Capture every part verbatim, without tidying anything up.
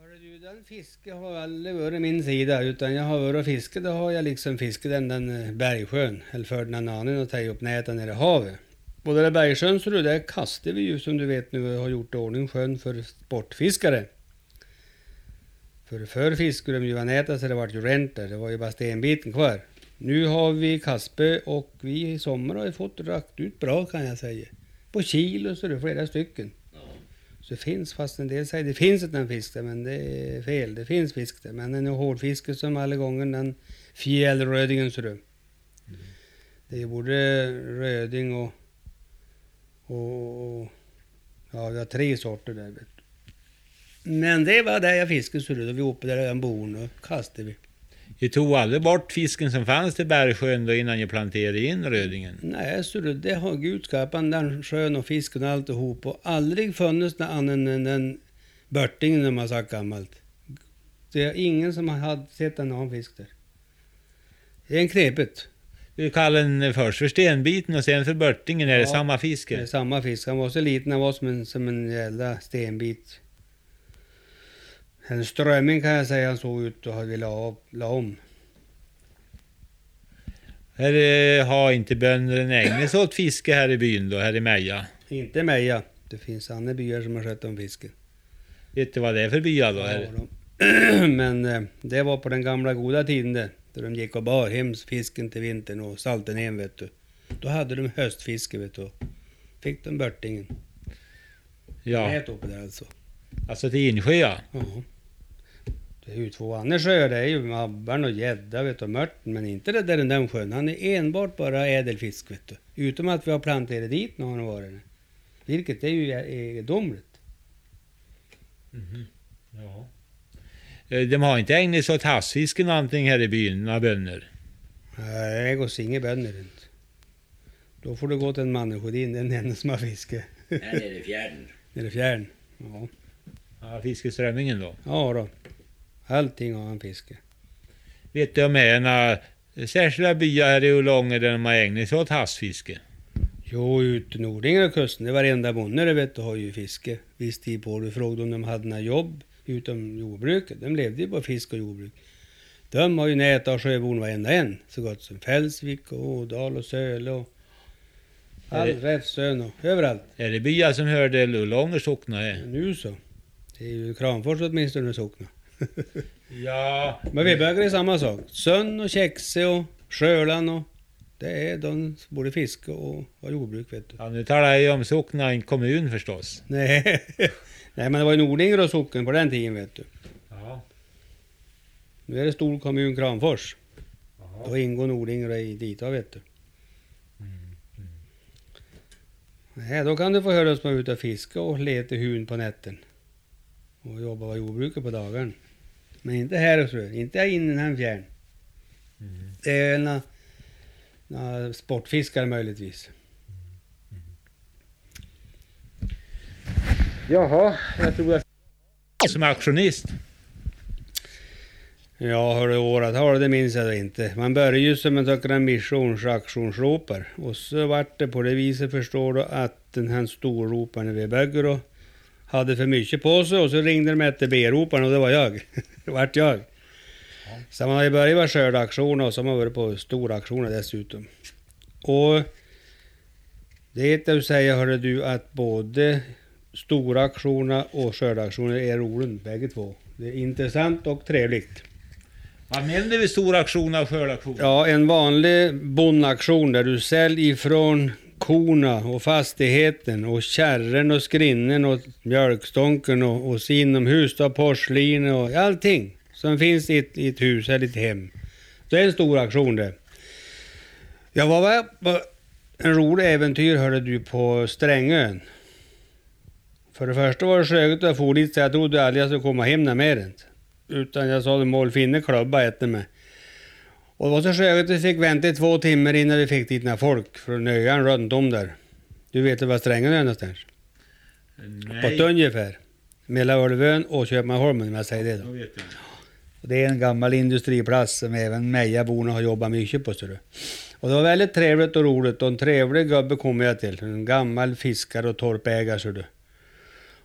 Hörru du, den fiske har aldrig varit min sida, utan jag har varit och fiske, då har jag liksom fiskat den, den bergsjön, eller för den annan och tagit upp näten nere i havet. Och det där bergsjön, så du, där kastar vi ju, som du vet nu, har gjort ordning sjön för sportfiskare. För förr fiskade de ju var nätet, så det var ju rent där, det var ju bara stenbiten kvar. Nu har vi Kaspe och vi i sommar har ju fått rakt ut bra, kan jag säga. På kilo så är det flera stycken. Så det finns, fast en del säger det finns inte en fisk där, men det är fel. Det finns fisk där, men den är hårdfiske som alla gånger den fjällrödingen, så du. Mm. Det är både röding och, och, och ja, vi har tre sorter där, vet du. Men det var där jag fiskade, så du, då vi uppe där den bon och kastade vi. Du tog aldrig bort fisken som fanns till bergsjön då innan jag planterade in rödingen? Nej, så du, det har Gud skapat den sjön och fisken och alltihop, och aldrig funnits någon annan än den börtingen, de har sagt gammalt. Det är ingen som har sett en annan fisk där. Det är en knepet. Du kallar den först för stenbiten och sen för börtingen, är ja, det samma fisk? Det är samma fisk, han var så liten, han var som en, som en jävla stenbit. En strömming kan jag säga, han såg ut och hade la, la om. Här eh, har inte bönderna ägnat sig åt fiske här i byn då, här i Meja? Inte Meja, det finns andra byar som har skött om fisken. Vet du vad det är för byar då? Ja, då. Men eh, det var på den gamla goda tiden där, där de gick och bar hem fisken till vintern och salten hem, vet du. Då hade de höstfiske, vet du. Fick de börtingen. Ja. Ät uppe där alltså. Alltså till insjöa? Ja. Det är ju två andra sjöar, det är ju abbarn och gädda, vet du, och mörten, men inte det där den där sjön. Han är enbart bara ädelfisk, vet du. Utom att vi har planterat dit när han har varit där. Vilket är ju egendomligt. Mm-hmm. Ja. De har inte ägnat sig åt havsfiske någonting här i byn, några bönder? Nej, det går inga bönder inte. Då får du gå till en människodin, den enda som har fiske. Nej, nere i fjärden. Nere i fjärden, ja. Ja, fiskeströmmingen då? Ja då. Allting har han fiske. Vet du om det är några särskilda byar här i Ulånger där de har ägnat sig åt havsfiske? Jo, ut i Nordingra kusten, det var varenda bonde, vet du, har ju fiske. Visst tid på, du frågade om de hade några jobb utom jordbruket. De levde ju på fisk och jordbruk. De har ju nät av sjöbon varenda en, så gott som Fälsvik och Ådal och Söle och Allräfsön och överallt. Är det byar som hörde Ulånger sockna? Nu så. Det är ju Kramfors åtminstone sockna. Ja. Men vi bögar är samma sak. Sönn och Käxe och Sjölan och det är de både fiske och, och jordbruk, vet du. Ja, nu talar jag ju om sockna, en kommun förstås. Nej. Nej, men det var ju Nordingra och socken på den tiden, vet du. Ja. Nu är det stor kommun Kramfors. Aha. Då ingår Nordingra i dit, vet du. Mm. Mm. Nej, då kan du få höra oss på ut och fiska och leta hun på nätten. Och jobba och jordbruket på dagen. Men inte här och så, inte in i den här fjärn. Mm. Det är en na, sportfiskare möjligtvis. Mm. Jaha, jag tror att som aktionist. Ja, hör du åratal, det minns jag inte. Man började ju som en sån missionsaktionsropare. Och så vart det på det viset, förstår du, att den här storroparen vid Bögger och hade för mycket på sig, och så ringde de efter B-roparen och det var jag. Det vart jag. Ja. Så man har ju börjat med skördeaktioner och så har man varit på stora aktioner dessutom. Och det är att säga, hörde du, att både stora aktioner och skördeaktioner är roligt, bägge två. Det är intressant och trevligt. Vad menar du vid stora aktioner och skördeaktioner? Ja, en vanlig bondaktion där du säljer ifrån korna och fastigheten och kärren och skrinnen och mjölkstånken och, och inomhus och porslin och allting som finns i ett, i ett hus eller ett hem. Det är en stor aktion det. Jag var på en rolig äventyr, hörde du, på Strängön. För det första var det skönt att få dit, så jag trodde aldrig jag skulle komma hem med den. Utan jag sa att mål finne klubba efter mig. Och det var så skönt att vi fick vänta i två timmar innan vi fick dit några folk från öan runt om där. Du vet vad Strängen är någonstans? Nej. På ett ungefär. Mellan Ölvön och Köpmanholmen, om jag säger det då. Vet jag. Och det är en gammal industriplats som även Mejaborna har jobbat mycket på. Så det. Och det var väldigt trevligt och roligt. Och en trevlig gubbe kom jag till. En gammal fiskare och torpägare. Så det.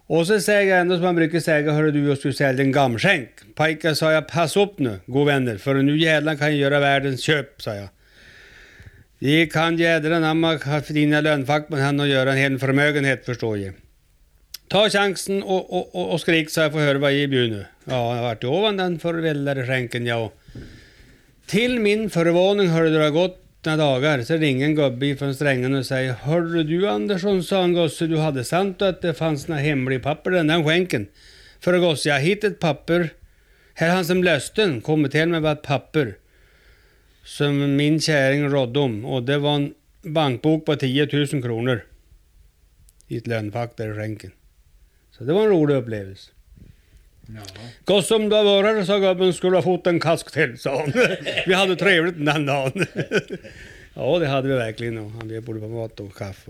Och så säger jag ändå som man brukar säga, hörru du, jag skulle sälja en gamskänk. Pajka, sa jag, pass upp nu, god vänner, för nu jävlar kan jag göra världens köp, sa jag. Det kan jädra namma för dina lönfack med han och göra en hel förmögenhet, förstår jag. Ta chansen och, och, och, och skrik så jag får höra vad jag bjuder nu. Ja, jag har varit ovan den förvällade skänken, ja. Till min förvåning hörde det ha gått några dagar, så ringer en gubbe från strängen och säger: hörru du Andersson, sa en gosse, du hade sant att det fanns några hemliga papper den där skänken. För gosse, jag hittade ett papper. Här han som lösten kom till mig med ett papper som min käring rådde om, och det var en bankbok på tio tusen kronor i ett lönfack där i skänken. Så det var en rolig upplevelse. Ja. Gosse, om du har varit här, sa gubben, skulle du ha fått en kask till, sa han. Vi hade trevligt den dagen. Ja, det hade vi verkligen. Och han bjöd både på mat och kaffe.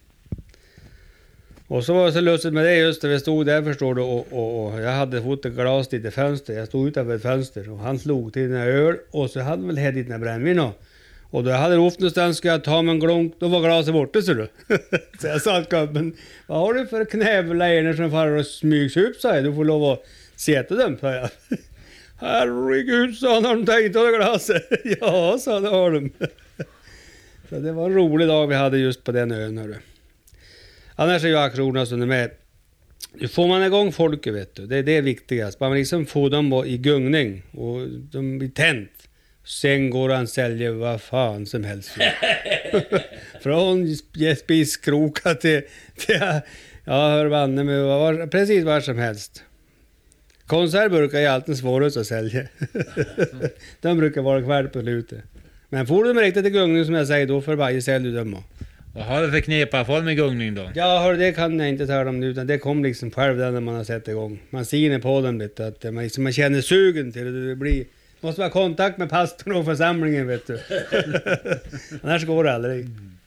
Och så var det så lustigt med det, just det, vi stod där, förstår du, och, och, och jag hade fått ett glas dit i fönster. Jag stod utanför ett fönster och han slog till den här öl, och så hade väl här dit den här brännvin och, och då jag hade roft någonstans, ska jag ta mig en glonk, då var glaset borta, så du. Så jag sa att gubben, vad har du för knävlägner som faller och smygs upp, sa jag, du får lov att sätta dem, sa jag. Herregud, sa han, har de tagit av glaset? Ja, sa det har de. Så det var en rolig dag vi hade just på den ön, hörru. Annars är ju aktionerna som de är. Nu får man igång folket, vet du. Det är det viktigast. Man liksom får dem i gungning och de blir tänt. Sen går han sälja vad fan som helst. Från spiskrokar till, till ja, hör vanne med var, precis vad som helst. Konservburkar är alltid svårast att sälja. De brukar vara kvar på slutet. Men får du dem riktigt i gungning, som jag säger, då för varje sälj du dem. Vad har du för knepafall med gungning då? Ja, hör, det kan jag inte tala om nu, utan det kom liksom själv där när man har sett igång. Man ser på den lite, att man, liksom, man känner sugen till det. Det blir, måste vara kontakt med pastorn och församlingen, vet du. Annars går det aldrig.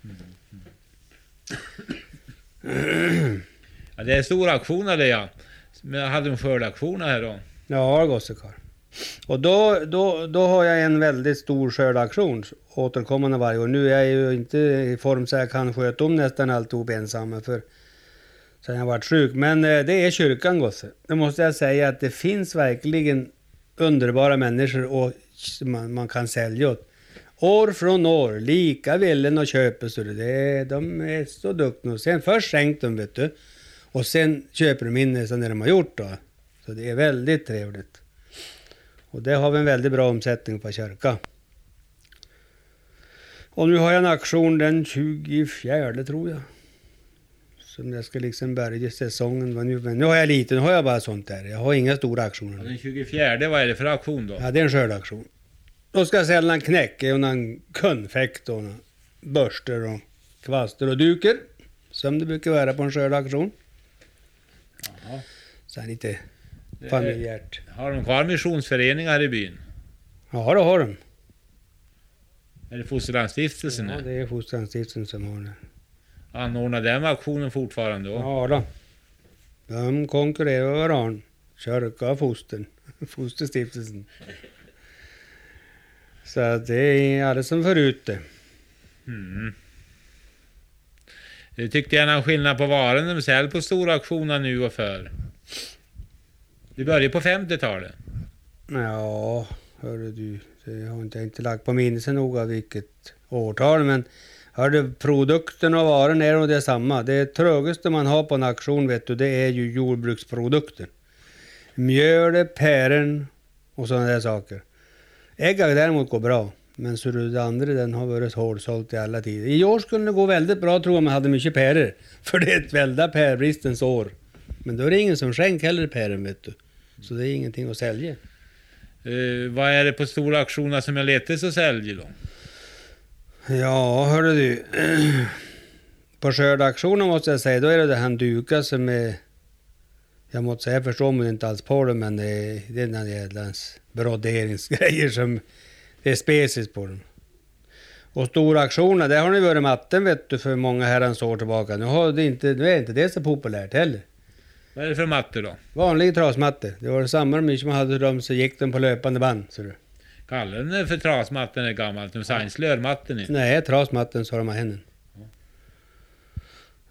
Ja, det är stora aktioner det, ja. Men hade de skördaktioner här då? Ja, gossekar. Och då, då, då har jag en väldigt stor skördaktion återkommande varje år. Nu är jag ju inte i form så jag kan sköta om nästan alltihop ensam, för sen jag varit sjuk. Men eh, det är kyrkan, gosse. Det måste jag säga, att det finns verkligen underbara människor och man, man kan sälja åt. År från år, lika villen och köper, så det, de är så duktiga. Sen först skänkt de, vet du. Och sen köper de in nästan det de har gjort då. Så det är väldigt trevligt. Och det har vi en väldigt bra omsättning på kyrka. Och nu har jag en aktion den tjugofjärde, tror jag. Som jag ska liksom börja säsongen. Men nu har jag lite, nu har jag bara sånt där. Jag har inga stora aktioner. Ja, den tjugofjärde, vad är det för aktion då? Ja, det är en skördaktion. Då ska jag sälja en knäck och en konfekt och en börster och kvaster och duker. Som det brukar vara på en skördaktion. Jaha. Så här lite familjärt. Har de kvar missionsföreningar i byn? Ja, det har de. Är det Fosterlandsstiftelsen? Ja, det är Fosterlandsstiftelsen som har det. Anordnar den aktionen fortfarande då? Ja då. De konkurrerar med varandra. Kyrka och fostern. Fosterstiftelsen. Så att det är alla som förut det. Mm. Det tyckte jag någon skillnad på varan de säljer på stora auktioner nu och för. Det började på femtiotalet. Ja, hörru du. Det har inte, inte lagt på minne så noga vilket årtal, men hörru, produkten och varan är nog detsamma. Det trögaste man har på en auktion, vet du, det är ju jordbruksprodukter. Mjöl, päron och sådana där saker. Äggar däremot går bra. Men så det andra, den har varit hårdsålt i alla tider. I år skulle det gå väldigt bra, tror jag, man hade mycket päror. För det är ett väldigt pärbristens år. Men då är det ingen som skänk heller päron, vet du. Så det är ingenting att sälja. Uh, vad är det på stora auktioner som jag letar så säljer då? Ja, hörru du. På skördauktionen måste jag säga, då är det det här duka som är... Jag måste säga, jag förstår mig inte alls på det, men det är, det är den jädlans broderingsgrejer som... Det är specis på dem. Och stora aktioner, där har ni varit matten, vet du, för många herrans år tillbaka. Nu, har det inte, nu är inte det så populärt heller. Vad är det för matte då? Vanlig trasmatte. Det var det samma de som hade dem, så gick de på löpande band. Så du. Kallar den för trasmatten är gammalt? De säger slörmatten är. Nej, trasmatten, sa de här hännen.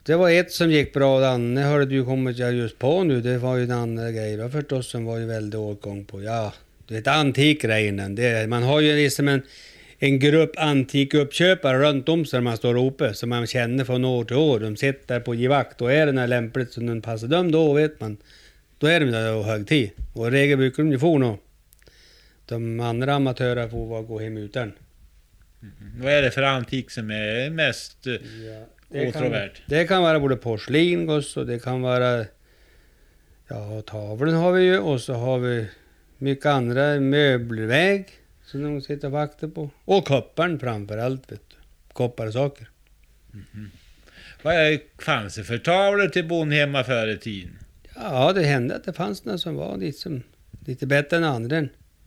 Det var ett som gick bra, det andra hörde du kommit jag just på nu, det var ju en annan grej då förstås som var ju väldigt åtgång på. Ja, det är ett antikgrejen. Det, man har ju liksom en, en grupp antikuppköpare runt om sig man står uppe som man känner från år till år. De sitter där på givakt och är det när lämpligt som den passar dem då vet man. Då är de där och hög tid. Och i regel brukar de ju få nå. De andra amatörer får vara gå hem utan. Mm. Vad är det för antik som är mest eh, Ja, det, åtråvärt? kan, det kan vara både porslin och det kan vara ja, tavlen har vi ju och så har vi mycket andra möbelväg som de sitter och vakter på. Och kopparn framförallt, vet du. Kopparsaker. Mm. Vad är, fanns det för tavlor till bon hemma förr i tiden? Ja, det hände att det fanns några som var liksom, lite bättre än andra.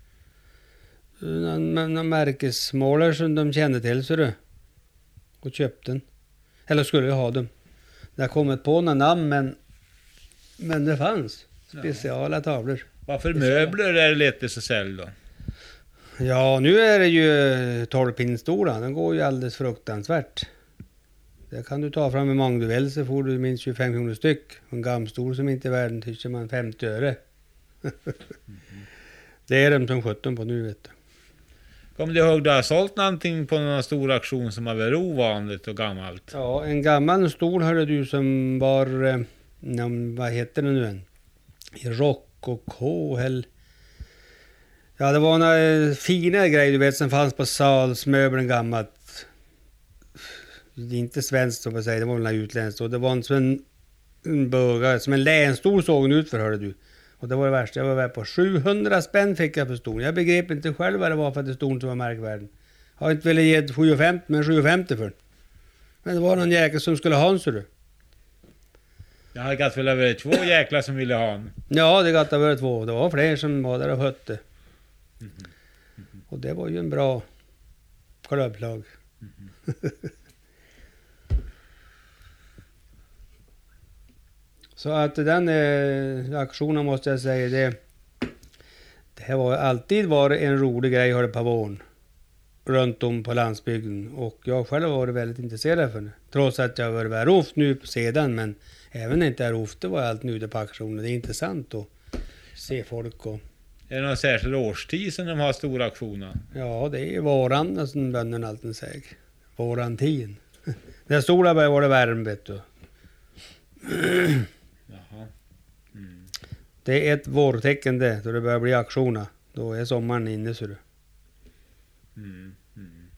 Några märkesmålare som de kände till så du. Och köpte den. Eller skulle ha dem. Det har kommit på några namn men, men det fanns speciala tavlor. Varför möbler är det lätt så sälj då? Ja, nu är det ju tolvpinnstolar. Den går ju alldeles fruktansvärt. Det kan du ta fram med många du vill så får du minst tjugofem kronor styck. En gamstol som inte är värden tycker man femtio öre. Mm-hmm. Det är de som sjutton på nu vet du. Kommer du ihåg du har sålt någonting på någon stor auktion som har varit ovanligt och gammalt? Ja, en gammal stol hörde du som var, eh, vad heter det nu än? I rock och K eller... Ja, det var några fina grejer du vet som fanns på salsmöbeln gammalt. Det är inte svenskt som jag säger, det var några utländskt. Och det var en, som en, en böga, som en länstol såg den ut för hörde du. Och det var det värsta, jag var värd på sjuhundra spänn fick jag för stolen. Jag begrep inte själv vad det var för att det stod som var märkvärden. Jag har inte velat ge sjuhundrafemtio men sjuhundrafemtio för den. Men det var någon jäkel som skulle ha en så du. Jag hade gott väl över två jäklar som ville ha en. Ja, det gatt över två. Det var fler som var där och hötte. Mm. Mm. Och det var ju en bra klubblag. Mm. Så att den eh, aktionen måste jag säga, det, det här var alltid varit en rolig grej hörde på våren. Runt om på landsbygden. Och jag själv har varit väldigt intresserad för det. Trots att jag har varit roft nu på sedan. Men även när jag inte är roft var jag allt nu ute på aktioner. Det är intressant att se folk och... Är det någon särskild årstid som de har stora auktioner? Ja, det är våran som bönderna alltid säger. Våran tid. När solen börjar vara varm vet du. Jaha. Mm. Det är ett vårtecken det, då det börjar bli aktioner. Då är sommaren inne så du. Mm. Mm.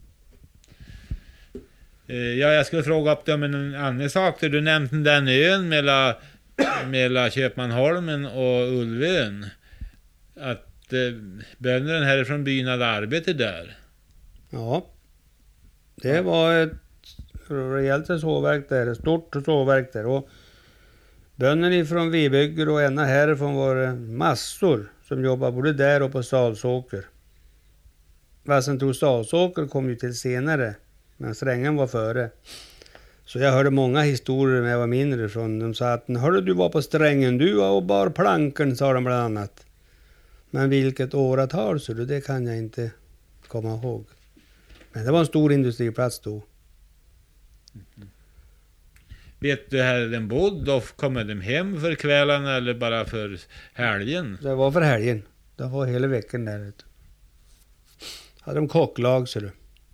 Eh, ja, jag skulle fråga upp dig om en annan sak. Du nämnde den ön mellan, mellan Köpmanholmen och Ulvön. Att eh, bönderna härifrån byn hade arbete där. Ja. Det var ett rejält sågverk där, ett stort sågverk där. Och bönderna ifrån Vibygger och ena härifrån var det massor som jobbade både där och på Salsåker. Fastän tog Salsåker kom ju till senare, men Strängen var före. Så jag hörde många historier när jag var mindre från. De sa att hörde du var på Strängen du och bar planken, sa de bland annat. Men vilket åratal så det kan jag inte komma ihåg. Men det var en stor industriplats då. Mm. Vet du här den bodd och kommer de hem för kvällen eller bara för helgen? Det var för helgen. Det var hela veckan där. Hade de kocklag så du.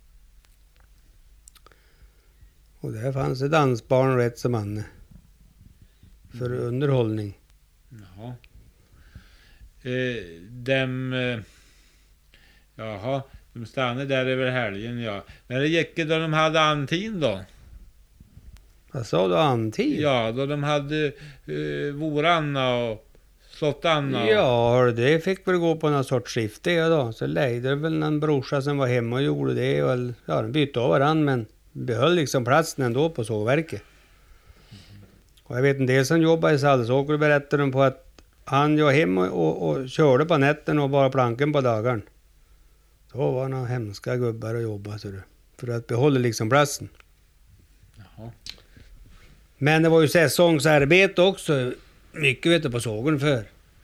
Och där fanns det dansbarn rätt som Anne. För mm. underhållning. Jaha. Eh, dem... Eh, jaha. De stannade där över helgen, ja. När det gick då de hade antin då? Vad sa du, antin? Ja, då de hade eh, voranna och slottanna. Och... Ja, det fick väl gå på någon sorts skifte ja, då. Så lejde väl någon brorsa som var hemma och gjorde det. Och, ja, de bytte av varann men behöll liksom platsen ändå på sågverket. Mm. Och jag vet en del som jobbade i Salsåker och berättade de på att han var hemma och, och, och körde på nätten och bara planken på dagen. Då var några hemska gubbar att jobba så du, för att behålla liksom platsen. Jaha. Men det var ju säsongsarbete också. Mycket vet du på sågen för.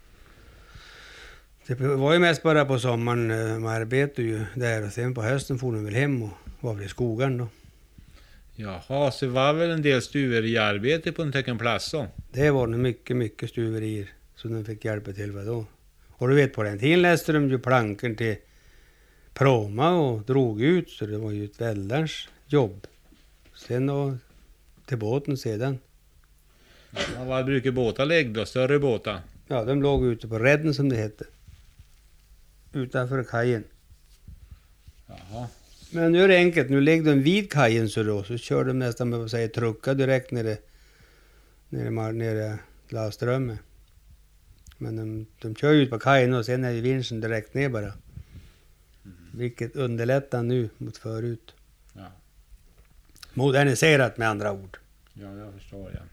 Det var ju mest bara på sommaren. Man arbetade ju där och sen på hösten får de väl hem och var väl i skogen då. Jaha, så var väl en del stuveriarbete på en tecken plats så. Det var nog mycket, mycket stuverier som de fick hjälpa till med då. Och du vet, på den tiden läste de ju plankor till pråma och drog ut, så det var ju ett väldans jobb. Sen och till båten sedan. Ja, vad brukar båtar lägga då? Större båtar? Ja, de låg ute på redden som det hette. Utanför kajen. Jaha. Men nu är det enkelt, nu lägger de vid kajen så då, så kör de nästan med att säga trucka direkt nere, nere, nere Laströmme. Men de, de kör ut på kajen och sen är ju vinschen direkt ner bara. Mm. Vilket underlättar nu mot förut. Ja. Moderniserat med andra ord. Ja, jag förstår, ja.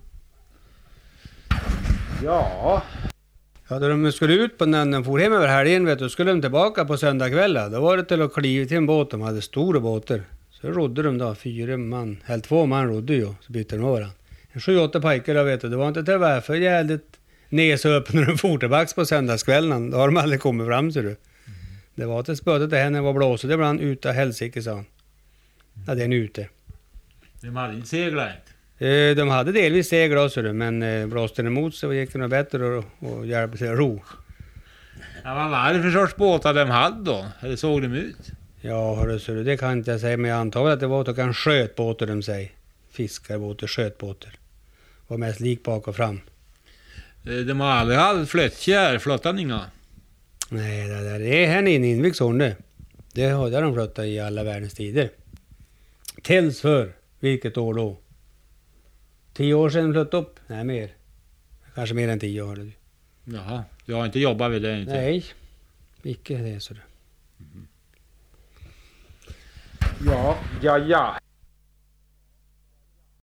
Ja. Ja, då de skulle ut på när de for hem över helgen, vet du, skulle de tillbaka på söndagskvällar. Då var det till att kliva till en båt, de hade stora båtar. Så rodde de då, fyra man, eller två man rodde ju, så bytte de varandra. En sju, åtta pojkar då, vet du, det var inte till varför jävligt näsa upp när de for tillbaka på söndagskvällen. Då har de aldrig kommit fram, ser du. Mm. Det var till spötet det henne var blåset ibland ute av helsike, sa han. Ja, den ute. De hade inte seglat inte. De hade delvis seglat också, men blåste den emot så gick det nog bättre att, att hjälpa till att ro. Ja, vad var det för sorts båtar de hade då? Eller såg de ut? Ja, hörru, så det kan inte jag säga, men jag antar att det var kan skötbåtar de säger. Fiskarbåtar, skötbåtar. Var mest lik bak och fram. De har aldrig haft flöttkär, flottan inga? Nej, det, där, det är här inne i Inviksån det. Det har de flottat i alla världens tider. Tills för, vilket år då? Tio år sedan flöt upp? Nej, mer. Kanske mer än tio år. Jaha, du har inte jobbat vid det inte? Nej, icke det så det. Mm. Ja, ja, ja.